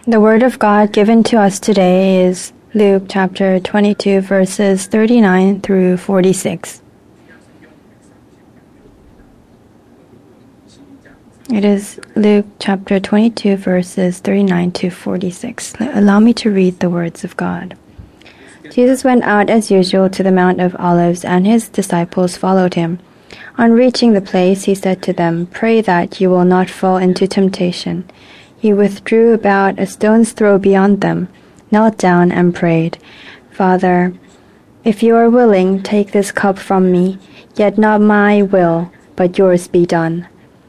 The Word of God given to us today is Luke chapter 22, verses 39 through 46. It is Luke chapter 22, verses 39 to 46. Allow me to read the words of God. Jesus went out as usual to the Mount of Olives, and his disciples followed him. On reaching the place, he said to them, "Pray that you will not fall into temptation." He withdrew about a stone's throw beyond them, knelt down and prayed, "Father, if you are willing, take this cup from me, yet not my will, but yours be done."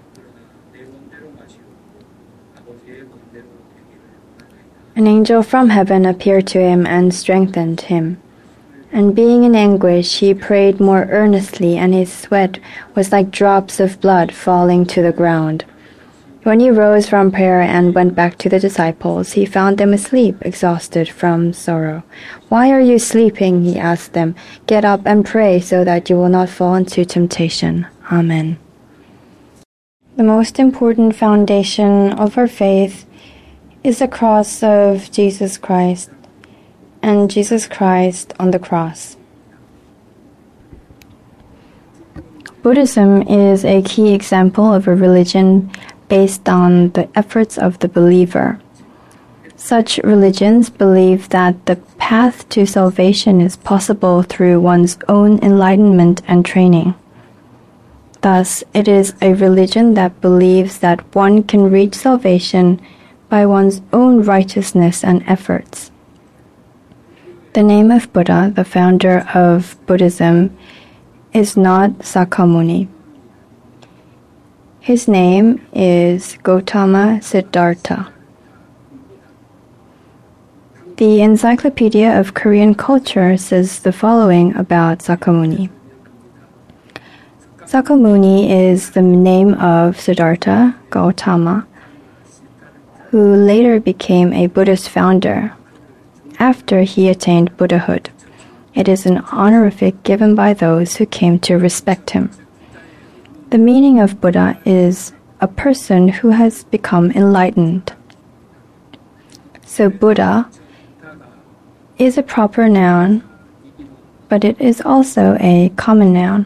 An angel from heaven appeared to him and strengthened him. And being in anguish, he prayed more earnestly, and his sweat was like drops of blood falling to the ground. When he rose from prayer and went back to the disciples, he found them asleep, exhausted from sorrow. "Why are you sleeping?" he asked them. "Get up and pray so that you will not fall into temptation." Amen. The most important foundation of our faith is the cross of Jesus Christ, and Jesus Christ on the cross. Buddhism is a key example of a religion based on the efforts of the believer. Such religions believe that the path to salvation is possible through one's own enlightenment and training. Thus, it is a religion that believes that one can reach salvation by one's own righteousness and efforts. The name of Buddha, the founder of Buddhism, is not Sakyamuni. His name is Gautama Siddhartha. The Encyclopedia of Korean Culture says the following about Sakyamuni. Sakyamuni is the name of Siddhartha Gautama, who later became a Buddhist founder after he attained Buddhahood. It is an honorific given by those who came to respect him. The meaning of Buddha is a person who has become enlightened. So Buddha is a proper noun, but it is also a common noun.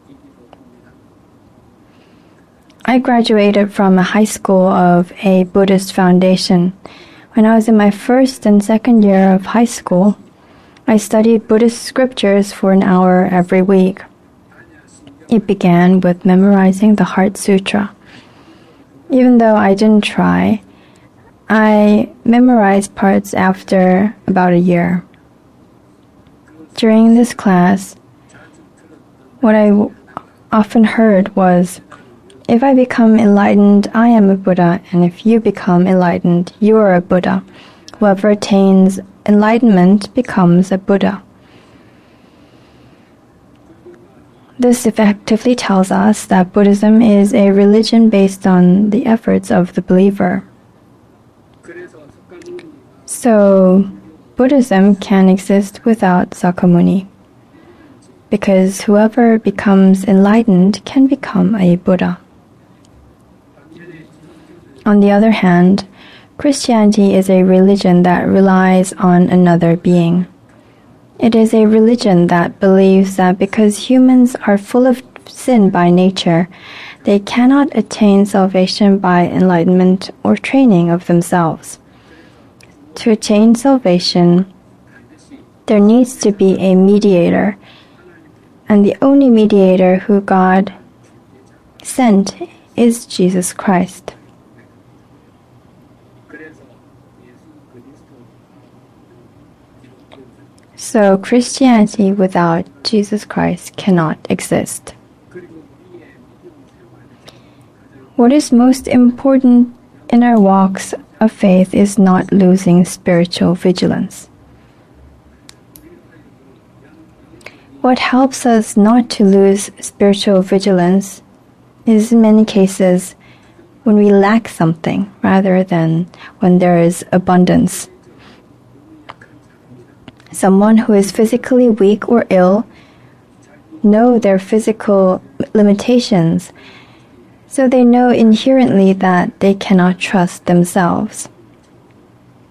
I graduated from a high school of a Buddhist foundation. When I was in my first and second year of high school, I studied Buddhist scriptures for an hour every week. It began with memorizing the Heart Sutra. Even though I didn't try, I memorized parts after about a year. During this class, what I often heard was, "If I become enlightened, I am a Buddha, and if you become enlightened, you are a Buddha. Whoever attains enlightenment becomes a Buddha." This effectively tells us that Buddhism is a religion based on the efforts of the believer. So, Buddhism can exist without Sakyamuni, because whoever becomes enlightened can become a Buddha. On the other hand, Christianity is a religion that relies on another being. It is a religion that believes that because humans are full of sin by nature, they cannot attain salvation by enlightenment or training of themselves. To attain salvation, there needs to be a mediator, and the only mediator who God sent is Jesus Christ. So Christianity without Jesus Christ cannot exist. What is most important in our walks of faith is not losing spiritual vigilance. What helps us not to lose spiritual vigilance is in many cases when we lack something rather than when there is abundance. Someone who is physically weak or ill know their physical limitations, so they know inherently that they cannot trust themselves.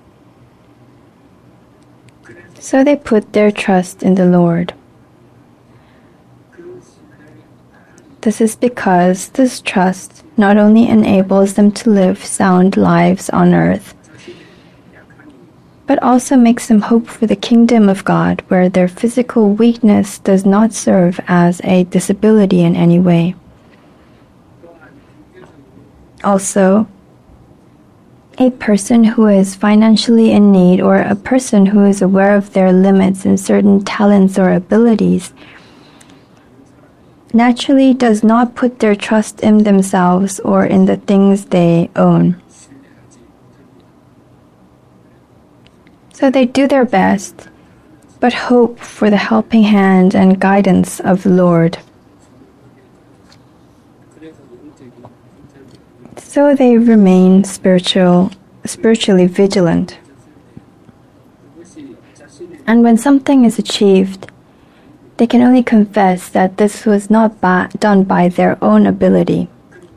So they put their trust in the Lord. This is because this trust not only enables them to live sound lives on earth, but also makes them hope for the kingdom of God, where their physical weakness does not serve as a disability in any way. Also, a person who is financially in need, or a person who is aware of their limits in certain talents or abilities, naturally does not put their trust in themselves or in the things they own. So they do their best, but hope for the helping hand and guidance of the Lord. So they remain spiritually vigilant. And when something is achieved, they can only confess that this was not done by their own ability.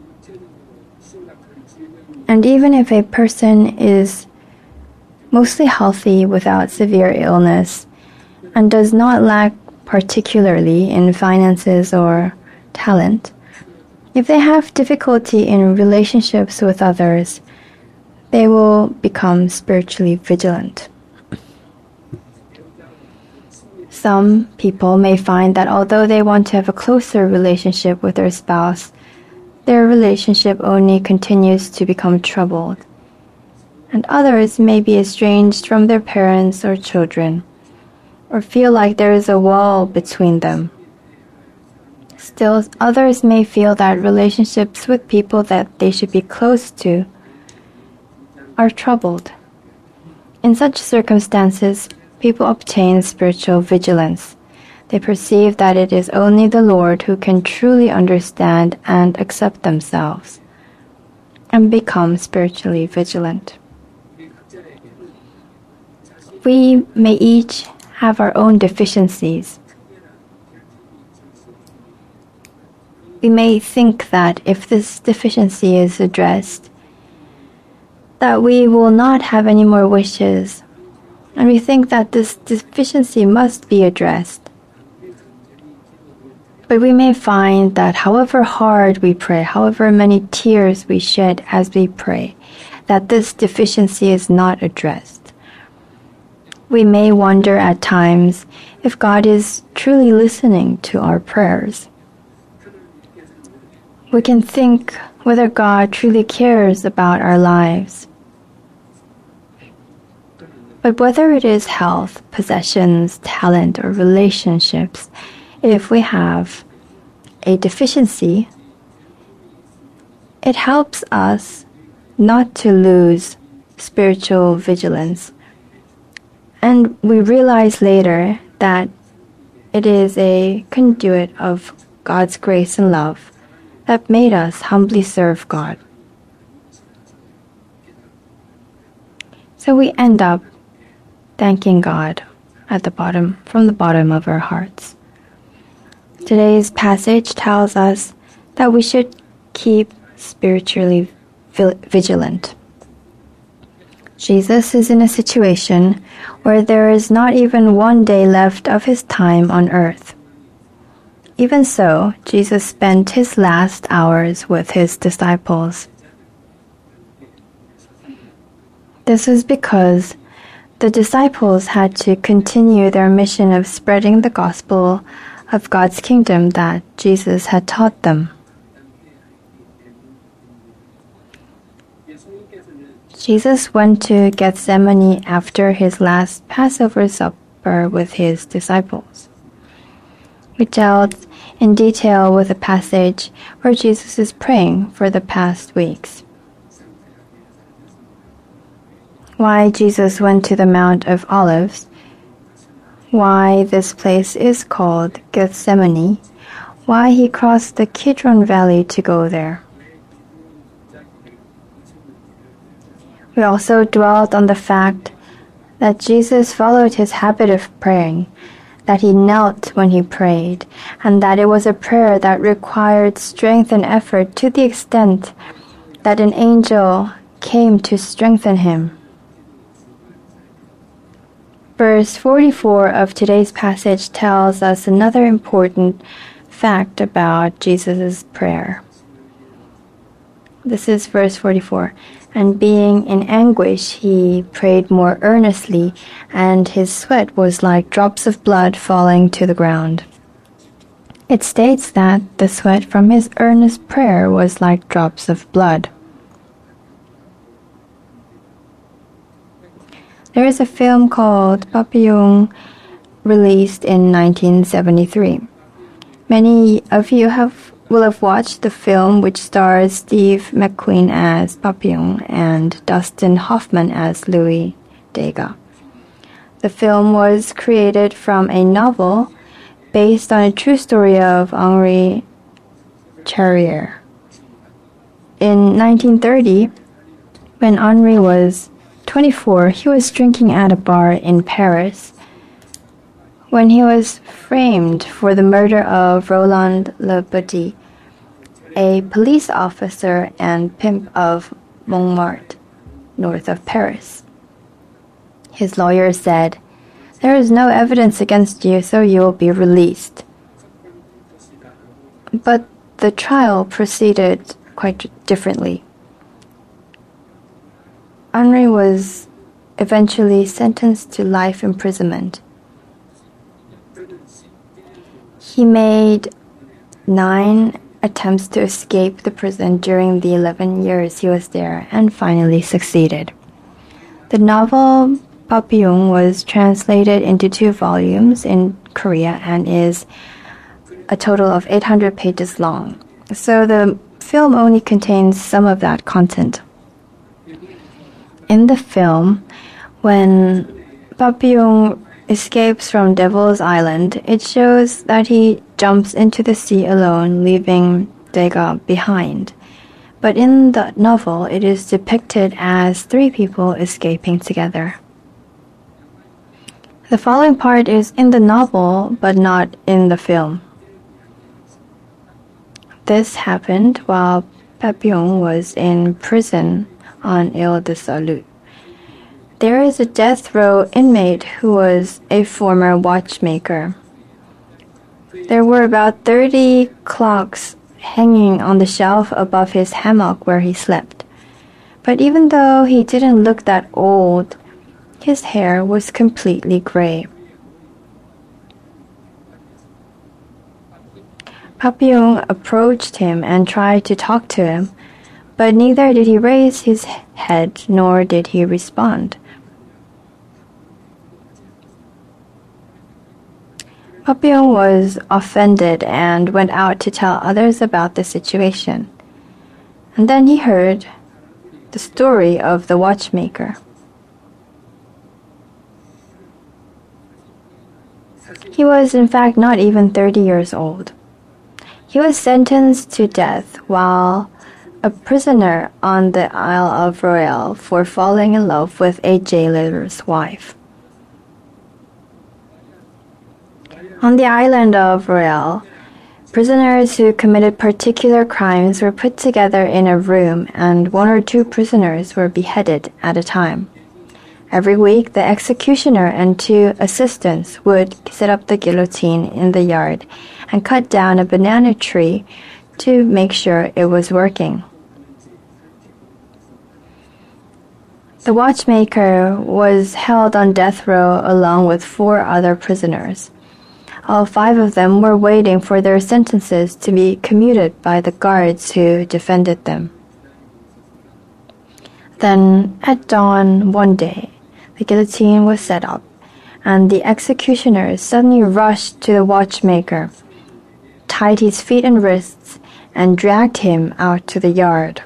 And even if a person is mostly healthy without severe illness and does not lack particularly in finances or talent, if they have difficulty in relationships with others, they will become spiritually vigilant. Some people may find that although they want to have a closer relationship with their spouse, their relationship only continues to become troubled. And others may be estranged from their parents or children, or feel like there is a wall between them. Still, others may feel that relationships with people that they should be close to are troubled. In such circumstances, people obtain spiritual vigilance. They perceive that it is only the Lord who can truly understand and accept themselves, and become spiritually vigilant. We may each have our own deficiencies. We may think that if this deficiency is addressed, that we will not have any more wishes, and we think that this deficiency must be addressed. But we may find that however hard we pray, however many tears we shed as we pray, that this deficiency is not addressed. We may wonder at times if God is truly listening to our prayers. We can think whether God truly cares about our lives. But whether it is health, possessions, talent, or relationships, if we have a deficiency, it helps us not to lose spiritual vigilance. And we realize later that it is a conduit of God's grace and love that made us humbly serve God. So we end up thanking God from the bottom of our hearts. Today's passage tells us that we should keep spiritually vigilant. Jesus is in a situation where there is not even one day left of his time on earth. Even so, Jesus spent his last hours with his disciples. This is because the disciples had to continue their mission of spreading the gospel of God's kingdom that Jesus had taught them. Jesus went to Gethsemane after his last Passover supper with his disciples. We dealt in detail with a passage where Jesus is praying for the past weeks. Why Jesus went to the Mount of Olives, why this place is called Gethsemane, why he crossed the Kidron Valley to go there. We also dwelt on the fact that Jesus followed his habit of praying, that he knelt when he prayed, and that it was a prayer that required strength and effort to the extent that an angel came to strengthen him. Verse 44 of today's passage tells us another important fact about Jesus' prayer. This is verse 44. And being in anguish, he prayed more earnestly, and his sweat was like drops of blood falling to the ground. It states that the sweat from his earnest prayer was like drops of blood. There is a film called Papillon released in 1973. Many of you will have watched the film, which stars Steve McQueen as Papillon and Dustin Hoffman as Louis Degas. The film was created from a novel based on a true story of Henri Charrier. In 1930, when Henri was 24, he was drinking at a bar in Paris when he was framed for the murder of Roland Le Petit, a police officer and pimp of Montmartre, north of Paris. His lawyer said, "There is no evidence against you, so you will be released." But the trial proceeded quite differently. Henri was eventually sentenced to life imprisonment. He made 9 attempts to escape the prison during the 11 years he was there and finally succeeded. The novel Papillon was translated into 2 volumes in Korea and is a total of 800 pages long. So the film only contains some of that content. In the film, when Papillon escapes from Devil's Island, it shows that he jumps into the sea alone, leaving Degas behind. But in the novel, it is depicted as 3 people escaping together. The following part is in the novel, but not in the film. This happened while Papillon was in prison on Ile de Salut. There is a death row inmate who was a former watchmaker. There were about 30 clocks hanging on the shelf above his hammock where he slept. But even though he didn't look that old, his hair was completely gray. Papillon approached him and tried to talk to him, but neither did he raise his head nor did he respond. Papillon was offended and went out to tell others about the situation. And then he heard the story of the watchmaker. He was in fact not even 30 years old. He was sentenced to death while a prisoner on the Isle of Royal for falling in love with a jailer's wife. On the island of Royal, prisoners who committed particular crimes were put together in a room and 1 or 2 prisoners were beheaded at a time. Every week, the executioner and 2 assistants would set up the guillotine in the yard and cut down a banana tree to make sure it was working. The watchmaker was held on death row along with 4 other prisoners. All 5 of them were waiting for their sentences to be commuted by the guards who defended them. Then, at dawn one day, the guillotine was set up, and the executioners suddenly rushed to the watchmaker, tied his feet and wrists, and dragged him out to the yard.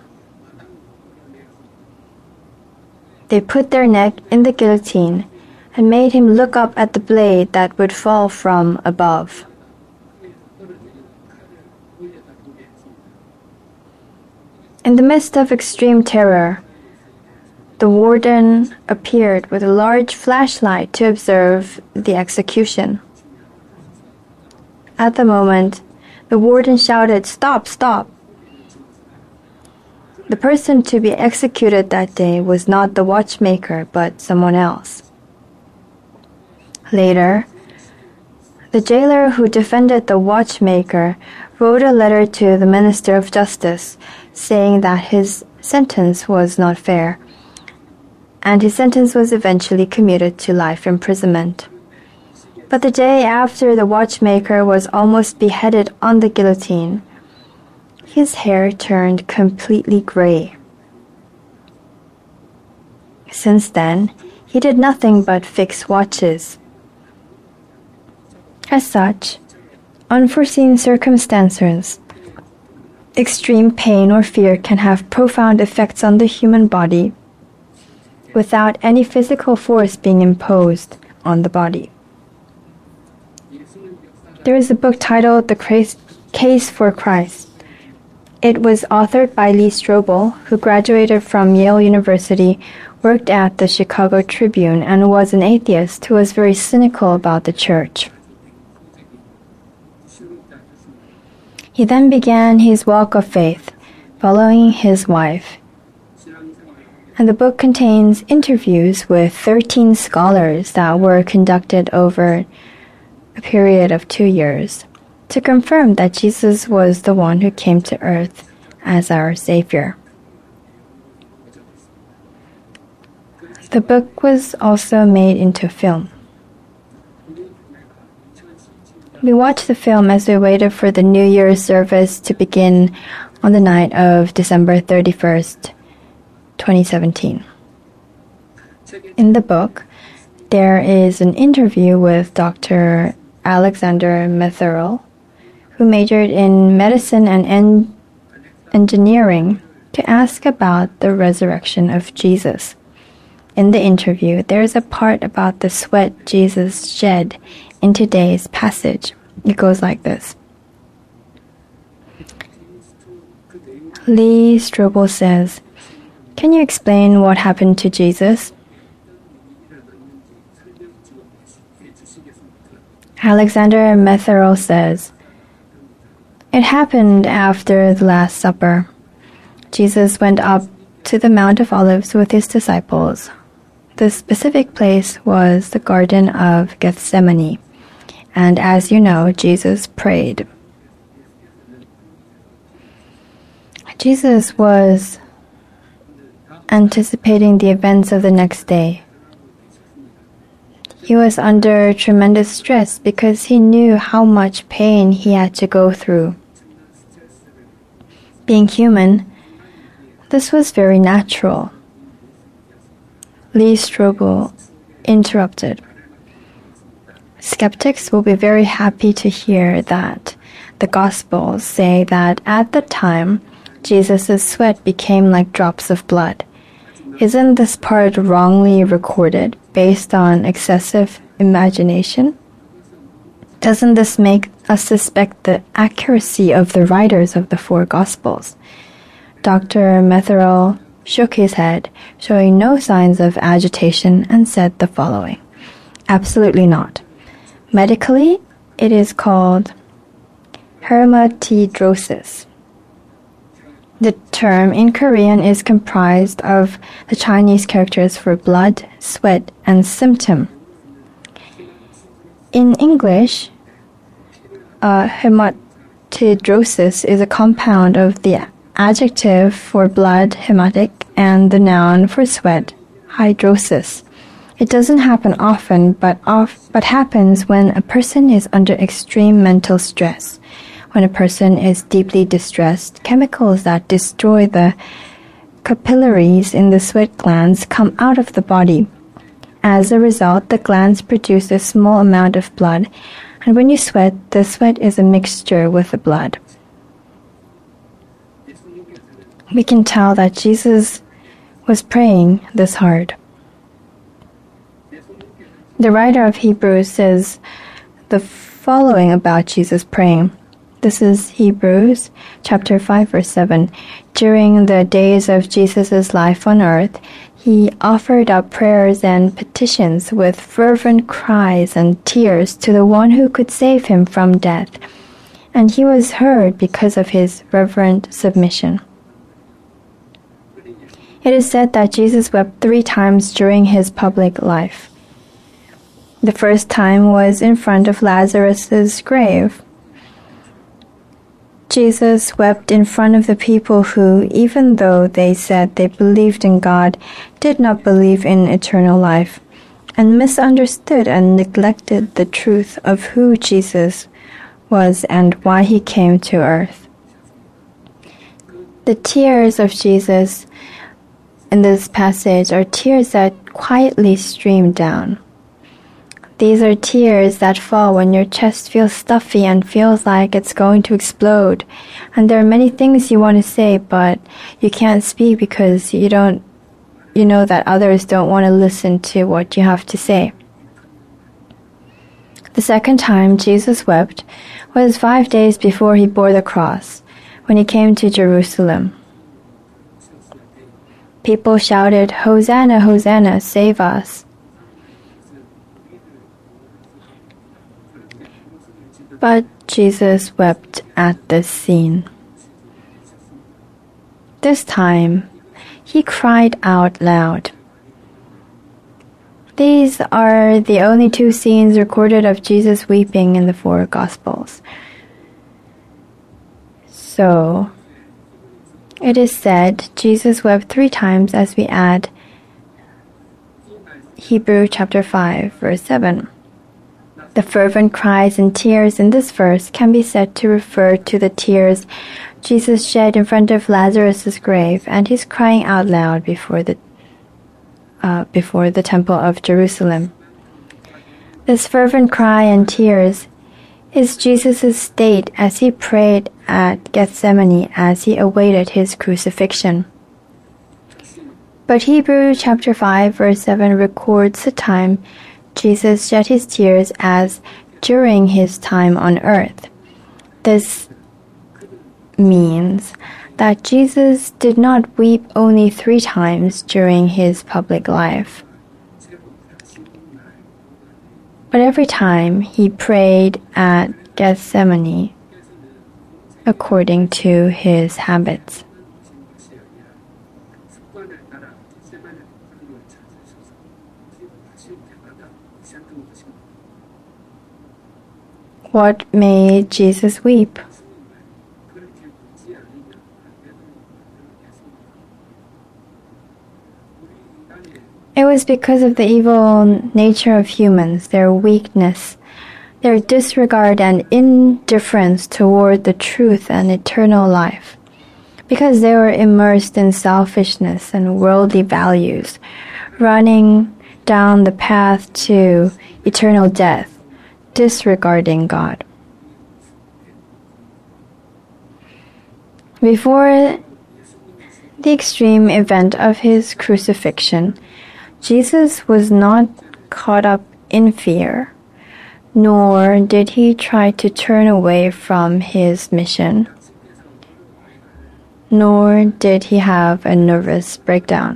They put their neck in the guillotine and made him look up at the blade that would fall from above. In the midst of extreme terror, the warden appeared with a large flashlight to observe the execution. At the moment, the warden shouted, "Stop, stop!" The person to be executed that day was not the watchmaker, but someone else. Later, the jailer who defended the watchmaker wrote a letter to the Minister of Justice saying that his sentence was not fair, and his sentence was eventually commuted to life imprisonment. But the day after the watchmaker was almost beheaded on the guillotine, his hair turned completely gray. Since then, he did nothing but fix watches. As such, unforeseen circumstances, extreme pain or fear can have profound effects on the human body without any physical force being imposed on the body. There is a book titled The Case for Christ. It was authored by Lee Strobel, who graduated from Yale University, worked at the Chicago Tribune, and was an atheist who was very cynical about the church. He then began his walk of faith, following his wife. And the book contains interviews with 13 scholars that were conducted over a period of 2 years to confirm that Jesus was the one who came to earth as our Savior. The book was also made into film. We watched the film as we waited for the New Year's service to begin on the night of December 31st, 2017. In the book, there is an interview with Dr. Alexander Metherell, who majored in medicine and engineering, to ask about the resurrection of Jesus. In the interview, there is a part about the sweat Jesus shed in today's passage. It goes like this. Lee Strobel says, "Can you explain what happened to Jesus?" Alexander Metherell says, "It happened after the Last Supper. Jesus went up to the Mount of Olives with his disciples. The specific place was the Garden of Gethsemane. And as you know, Jesus prayed." Jesus was anticipating the events of the next day. He was under tremendous stress because he knew how much pain he had to go through. Being human, this was very natural. Lee Strobel interrupted. Skeptics will be very happy to hear that the Gospels say that at the time, Jesus' sweat became like drops of blood. Isn't this part wrongly recorded based on excessive imagination? Doesn't this make us suspect the accuracy of the writers of the four Gospels? Dr. Metherell shook his head, showing no signs of agitation, and said the following. Absolutely not. Medically, it is called hematidrosis. The term in Korean is comprised of the Chinese characters for blood, sweat, and symptom. In English, hematidrosis is a compound of the adjective for blood, hematic, and the noun for sweat, hydrosis. It doesn't happen often, but happens when a person is under extreme mental stress. When a person is deeply distressed, chemicals that destroy the capillaries in the sweat glands come out of the body. As a result, the glands produce a small amount of blood, and when you sweat, the sweat is a mixture with the blood. We can tell that Jesus was praying this hard. The writer of Hebrews says the following about Jesus praying. This is Hebrews chapter 5, verse 7. During the days of Jesus' life on earth, he offered up prayers and petitions with fervent cries and tears to the one who could save him from death, and he was heard because of his reverent submission. It is said that Jesus wept 3 times during his public life. The first time was in front of Lazarus' grave. Jesus wept in front of the people who, even though they said they believed in God, did not believe in eternal life, and misunderstood and neglected the truth of who Jesus was and why he came to earth. The tears of Jesus in this passage are tears that quietly stream down. These are tears that fall when your chest feels stuffy and feels like it's going to explode. And there are many things you want to say, but you can't speak because you know that others don't want to listen to what you have to say. The second time Jesus wept was 5 days before he bore the cross, when he came to Jerusalem. People shouted, "Hosanna, Hosanna, save us." But Jesus wept at this scene. This time, he cried out loud. These are the only 2 scenes recorded of Jesus weeping in the 4 Gospels. So, it is said Jesus wept 3 times as we add Hebrews chapter 5, verse 7. The fervent cries and tears in this verse can be said to refer to the tears Jesus shed in front of Lazarus' grave and his crying out loud before the temple of Jerusalem. This fervent cry and tears is Jesus' state as he prayed at Gethsemane as he awaited his crucifixion. But Hebrews chapter 5 verse 7 records the time Jesus shed his tears as during his time on earth. This means that Jesus did not weep only 3 times during his public life, but every time he prayed at Gethsemane according to his habits. What made Jesus weep? It was because of the evil nature of humans, their weakness, their disregard and indifference toward the truth and eternal life. Because they were immersed in selfishness and worldly values, running down the path to eternal death, disregarding God. Before the extreme event of his crucifixion, Jesus was not caught up in fear, nor did he try to turn away from his mission, nor did he have a nervous breakdown.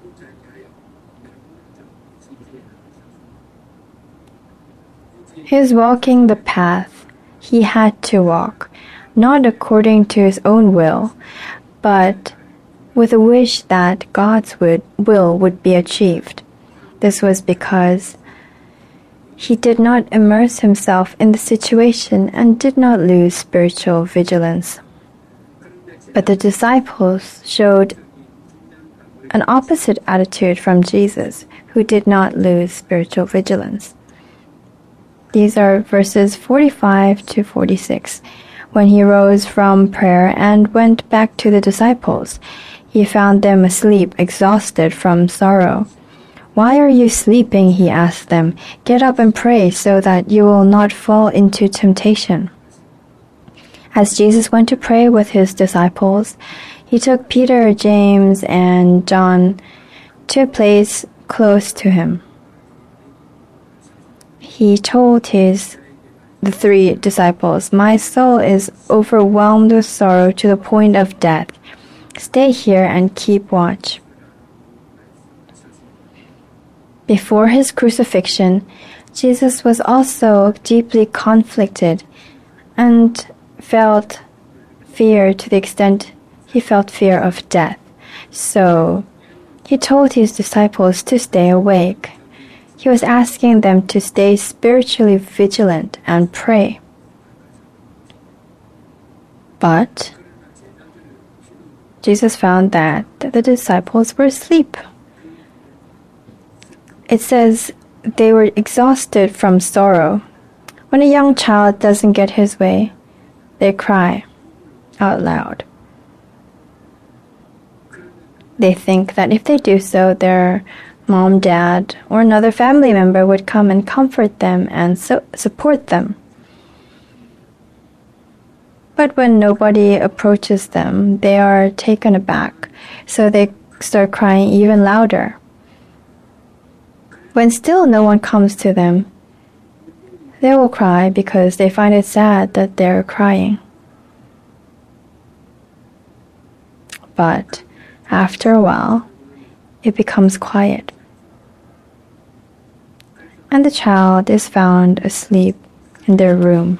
He was walking the path he had to walk, not according to his own will, but with a wish that God's will would be achieved. This was because he did not immerse himself in the situation and did not lose spiritual vigilance. But the disciples showed an opposite attitude from Jesus, who did not lose spiritual vigilance. These are verses 45 to 46. When he rose from prayer and went back to the disciples, he found them asleep, exhausted from sorrow. "Why are you sleeping?" he asked them. "Get up and pray so that you will not fall into temptation." As Jesus went to pray with his disciples, he took Peter, James, and John to a place close to him. He told the 3 disciples, "My soul is overwhelmed with sorrow to the point of death. Stay here and keep watch." Before his crucifixion, Jesus was also deeply conflicted and felt fear to the extent he felt fear of death. So he told his disciples to stay awake. He was asking them to stay spiritually vigilant and pray. But Jesus found that the disciples were asleep. It says they were exhausted from sorrow. When a young child doesn't get his way, they cry out loud. They think that if they do so, their mom, dad, or another family member would come and comfort them and support them. But when nobody approaches them, they are taken aback, so they start crying even louder. When still no one comes to them, they will cry because they find it sad that they're crying. But after a while, it becomes quiet, and the child is found asleep in their room.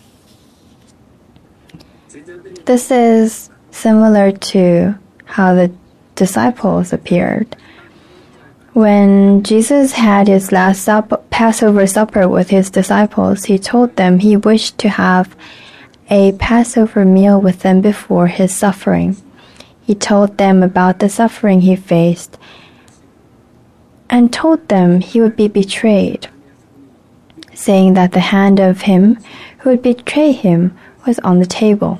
This is similar to how the disciples appeared. When Jesus had his last Passover supper with his disciples, he told them he wished to have a Passover meal with them before his suffering. He told them about the suffering he faced and told them he would be betrayed, saying that the hand of him who would betray him was on the table.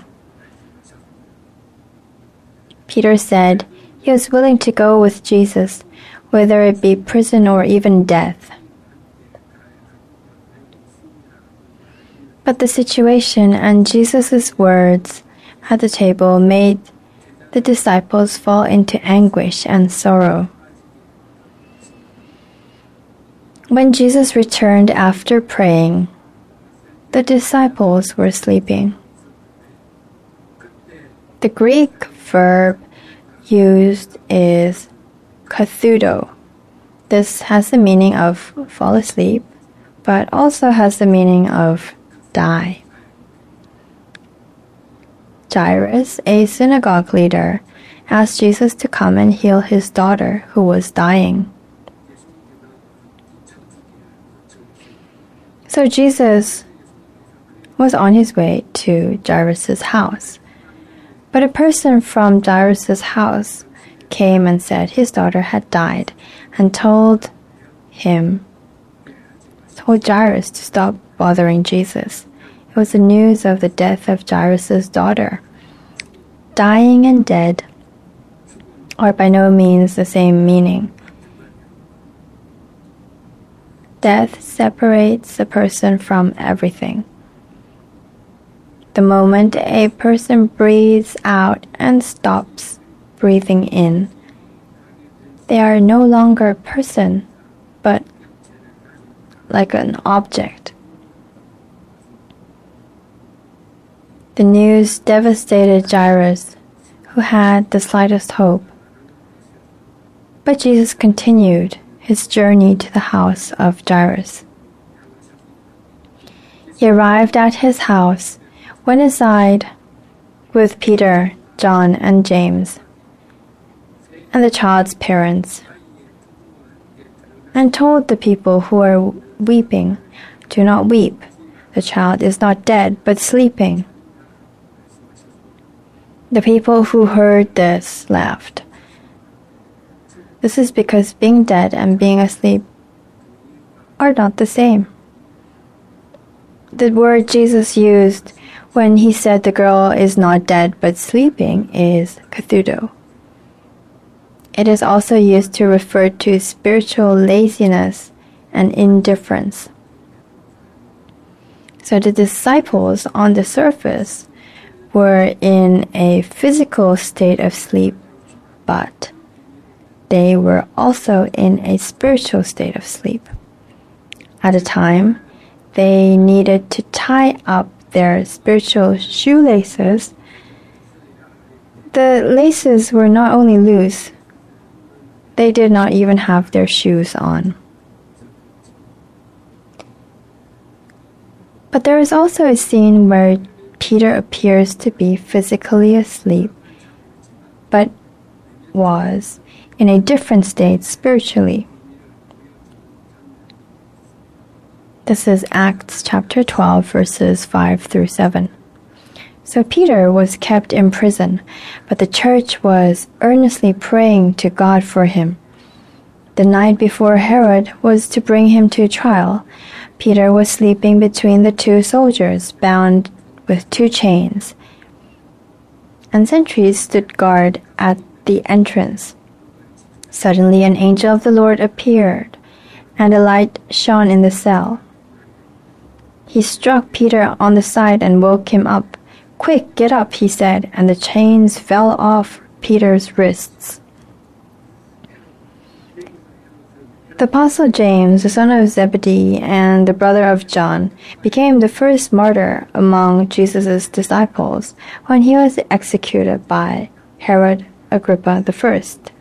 Peter said he was willing to go with Jesus, whether it be prison or even death. But the situation and Jesus' words at the table made the disciples fall into anguish and sorrow. When Jesus returned after praying, the disciples were sleeping. The Greek verb used is kathudo. This has the meaning of fall asleep, but also has the meaning of die. Jairus, a synagogue leader, asked Jesus to come and heal his daughter who was dying. So Jesus was on his way to Jairus' house. But a person from Jairus' house came and said his daughter had died and told Jairus to stop bothering Jesus. It was the news of the death of Jairus' daughter. Dying and dead are by no means the same meaning. Death separates a person from everything. The moment a person breathes out and stops breathing in, they are no longer a person, but like an object. The news devastated Jairus, who had the slightest hope. But Jesus continued his journey to the house of Jairus. He arrived at his house, went inside with Peter, John, and James, and the child's parents, and told the people who were weeping, "Do not weep. The child is not dead, but sleeping." The people who heard this laughed. This is because being dead and being asleep are not the same. The word Jesus used when he said the girl is not dead but sleeping is kathudo. It is also used to refer to spiritual laziness and indifference. So the disciples on the surface were in a physical state of sleep, but they were also in a spiritual state of sleep. At a time, they needed to tie up their spiritual shoelaces. The laces were not only loose, they did not even have their shoes on. But there is also a scene where Peter appears to be physically asleep, but was in a different state spiritually. This is Acts chapter 12, verses 5 through 7. So Peter was kept in prison, but the church was earnestly praying to God for him. The night before Herod was to bring him to trial, Peter was sleeping between the two soldiers, bound with 2 chains, and sentries stood guard at the entrance. Suddenly an angel of the Lord appeared, and a light shone in the cell. He struck Peter on the side and woke him up. "Quick, get up," he said, and the chains fell off Peter's wrists. The Apostle James, the son of Zebedee and the brother of John, became the first martyr among Jesus' disciples when he was executed by Herod Agrippa I.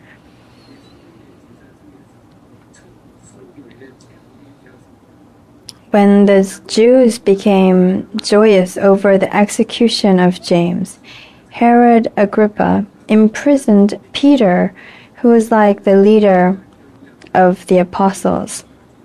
When the Jews became joyous over the execution of James, Herod Agrippa imprisoned Peter, who was like the leader of the apostles.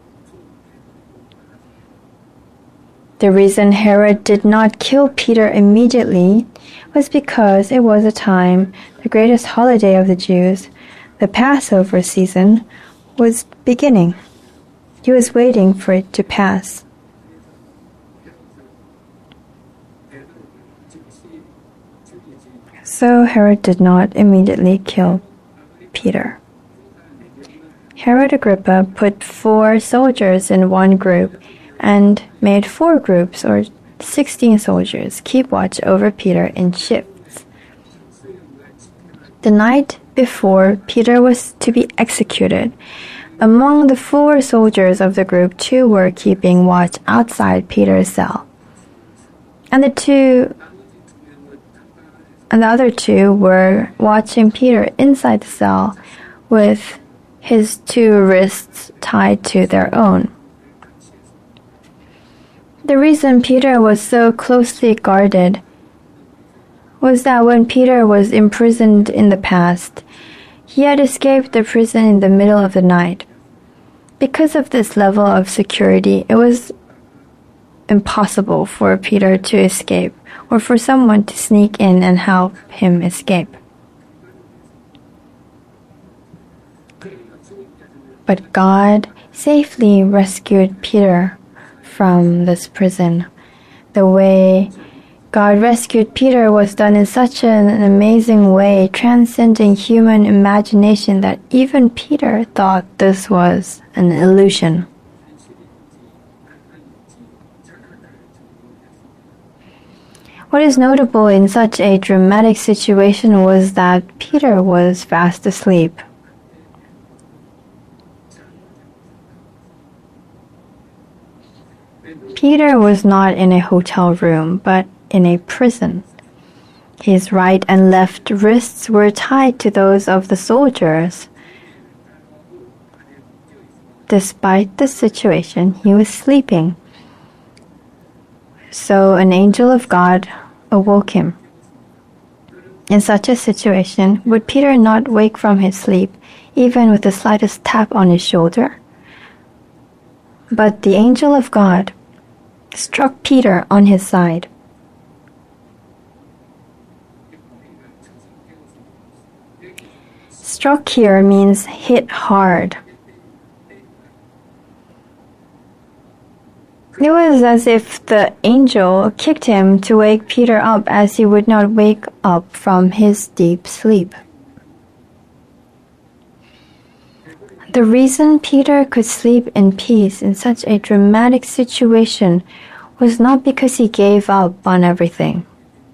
The reason Herod did not kill Peter immediately was because it was a time, the greatest holiday of the Jews, the Passover season, was beginning. He was waiting for it to pass. So Herod did not immediately kill Peter. Herod Agrippa put 4 soldiers in one group and made 4 groups, or 16 soldiers, keep watch over Peter in shifts. The night before Peter was to be executed, among the 4 soldiers of the group, 2 were keeping watch outside Peter's cell, and the other 2 were watching Peter inside the cell with his 2 wrists tied to their own. The reason Peter was so closely guarded was that when Peter was imprisoned in the past, he had escaped the prison in the middle of the night. Because of this level of security, it was impossible for Peter to escape or for someone to sneak in and help him escape. But God safely rescued Peter from this prison. The way God rescued Peter was done in such an amazing way, transcending human imagination, that even Peter thought this was an illusion. What is notable in such a dramatic situation was that Peter was fast asleep. Peter was not in a hotel room, but in a prison. His right and left wrists were tied to those of the soldiers. Despite the situation, he was sleeping. So an angel of God awoke him. In such a situation, would Peter not wake from his sleep, even with the slightest tap on his shoulder? But the angel of God struck Peter on his side. Struck here means hit hard. It was as if the angel kicked him to wake Peter up, as he would not wake up from his deep sleep. The reason Peter could sleep in peace in such a dramatic situation was not because he gave up on everything.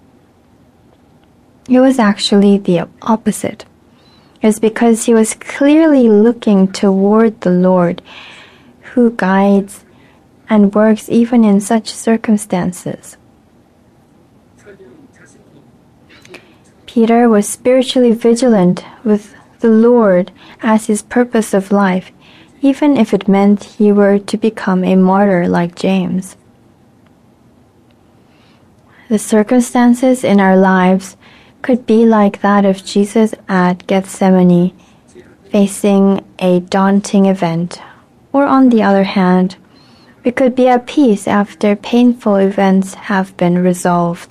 It was actually the opposite. It was because he was clearly looking toward the Lord, who guides and works even in such circumstances. Peter was spiritually vigilant with the Lord as his purpose of life, even if it meant he were to become a martyr like James. The circumstances in our lives could be like that of Jesus at Gethsemane, facing a daunting event, or on the other hand, We could be at peace after painful events have been resolved.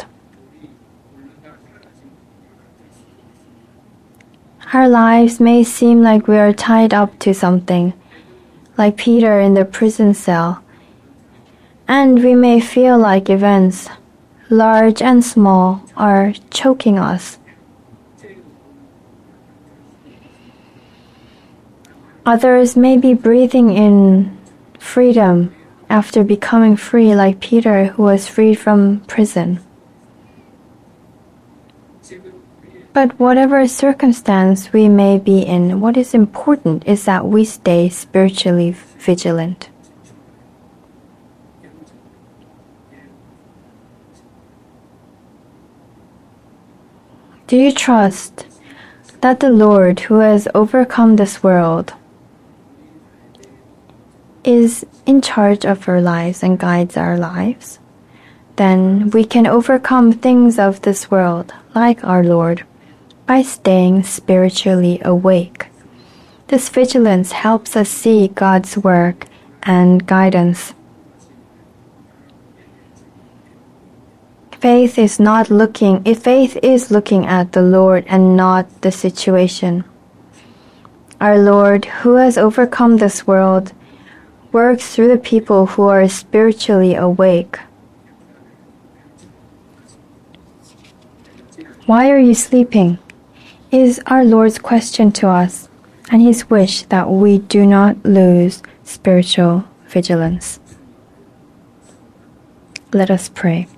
Our lives may seem like we are tied up to something, like Peter in the prison cell, and we may feel like events, large and small, are choking us. Others may be breathing in freedom after becoming free, like Peter, who was freed from prison. But whatever circumstance we may be in, what is important is that we stay spiritually vigilant. Do you trust that the Lord, who has overcome this world, is in charge of our lives and guides our lives? Then we can overcome things of this world, like our Lord, by staying spiritually awake. This vigilance helps us see God's work and guidance. Faith is looking at the Lord and not the situation. Our Lord, who has overcome this world, works through the people who are spiritually awake. Why are you sleeping? Is our Lord's question to us, and His wish that we do not lose spiritual vigilance. Let us pray.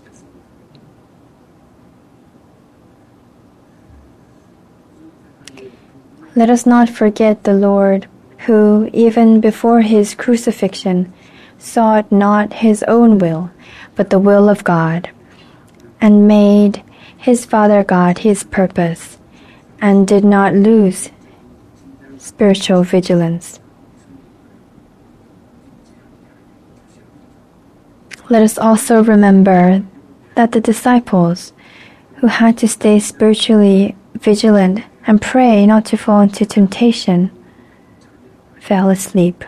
Let us not forget the Lord, who, even before His crucifixion, sought not His own will, but the will of God, and made His Father God His purpose, and did not lose spiritual vigilance. Let us also remember that the disciples, who had to stay spiritually vigilant and pray not to fall into temptation, fell asleep.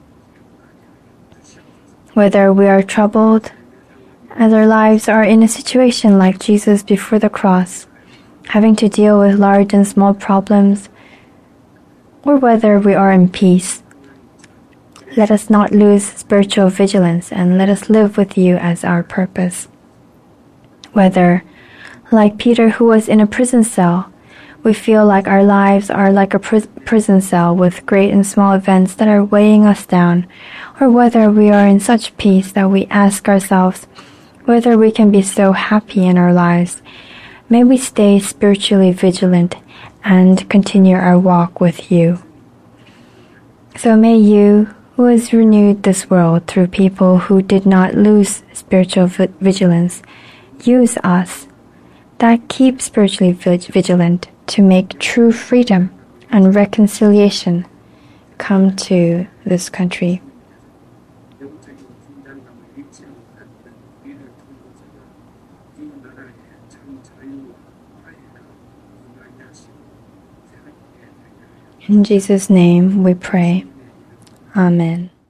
Whether we are troubled, as our lives are in a situation like Jesus before the cross, having to deal with large and small problems, or whether we are in peace, let us not lose spiritual vigilance, and let us live with you as our purpose. Whether, like Peter who was in a prison cell, we feel like our lives are like a prison cell with great and small events that are weighing us down, or whether we are in such peace that we ask ourselves whether we can be so happy in our lives, may we stay spiritually vigilant and continue our walk with you. So may you, who has renewed this world through people who did not lose spiritual vigilance, use us that keep spiritually vigilant to make true freedom and reconciliation come to this country. In Jesus' name we pray. Amen.